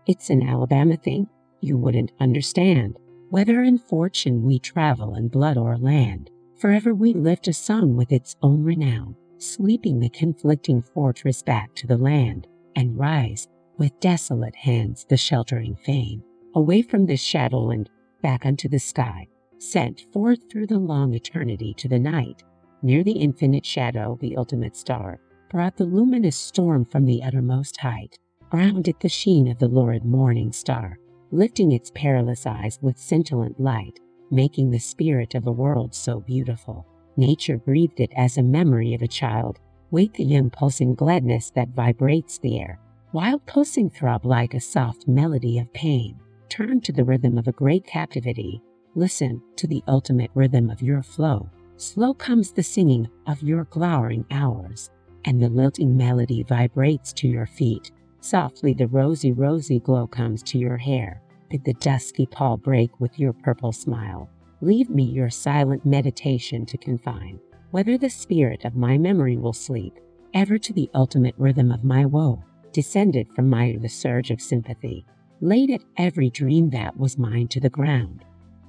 It's an Alabama thing you wouldn't understand. Whether in fortune we travel in blood or land, forever we lift a song with its own renown, sweeping the conflicting fortress back to the land, and rise, with desolate hands, the sheltering fame, away from this shadowland, back unto the sky, sent forth through the long eternity to the night. Near the infinite shadow, the ultimate star, brought the luminous storm from the uttermost height. Around it the sheen of the lurid morning star, lifting its perilous eyes with scintillant light, making the spirit of the world so beautiful. Nature breathed it as a memory of a child. Wake the young pulsing gladness that vibrates the air. Wild pulsing throb like a soft melody of pain. Turn to the rhythm of a great captivity. Listen to the ultimate rhythm of your flow. Slow comes the singing of your glowering hours, and the lilting melody vibrates to your feet. Softly the rosy glow comes to your hair. Bid the dusky pall break with your purple smile. Leave me your silent meditation to confine. Whether the spirit of my memory will sleep, ever to the ultimate rhythm of my woe, descended from the surge of sympathy, laid at every dream that was mine to the ground.